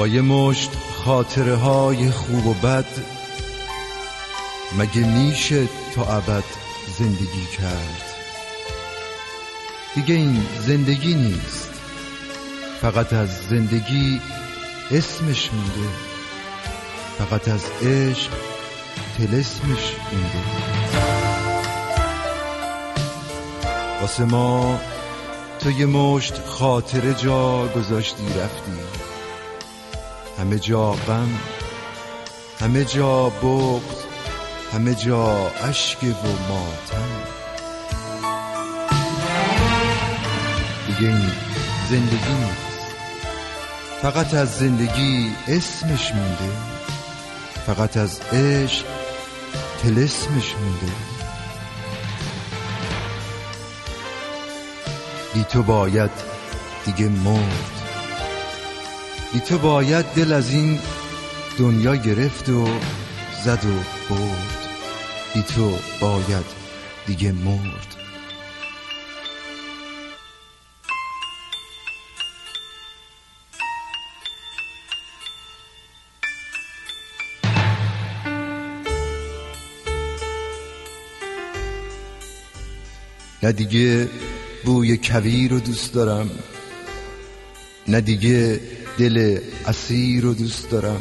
با یه مشت خاطره های خوب و بد مگه میشه تا ابد زندگی کرد؟ دیگه این زندگی نیست، فقط از زندگی اسمش مونده، فقط از عشق طلسمش مونده. واسه ما تو یه مشت خاطره جا گذاشتی رفتی، همه جا غم، همه جا بغض، همه جا اشک و ماتم. دیگه این زندگی نیست، فقط از زندگی اسمش مونده، فقط از عشق طلسمش مونده. بی تو باید دیگه مرد، بی تو باید دل از این دنیا گرفت و زد و برد، بی تو باید دیگه مرد. نه دیگه بوی کویر رو دوست دارم، نه دیگه دل اسیر رو دوست دارم.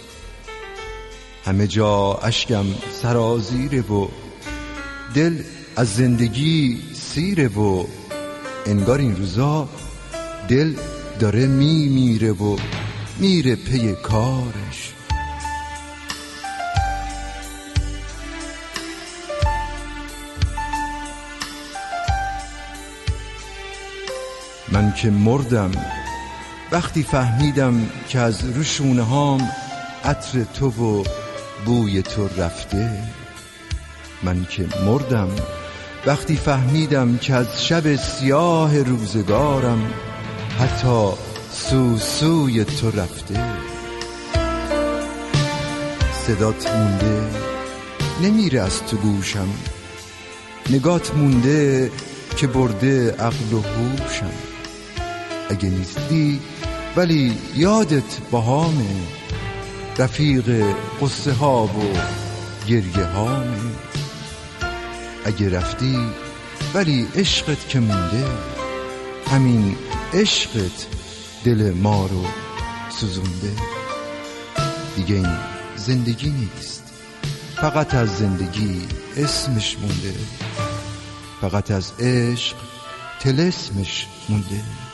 همه جا اشکم سرازیره و دل از زندگی سیره و انگار این روزا دل داره میمیره و میره پی کارش. من که مردم وقتی فهمیدم که از روشونه هام عطر تو و بوی تو رفته. من که مردم وقتی فهمیدم که از شب سیاه روزگارم حتی سوی تو رفته. صدات مونده نمیره از تو گوشم، نگات مونده که برده عقل و هوشم. اگه نیستی ولی یادت باهامه، رفیق قصه ها و گریه هامه. اگه رفتی ولی عشقت که مونده، همین عشقت دل ما رو سوزونده. دیگه این زندگی نیست، فقط از زندگی اسمش مونده، فقط از عشق طلسمش مونده.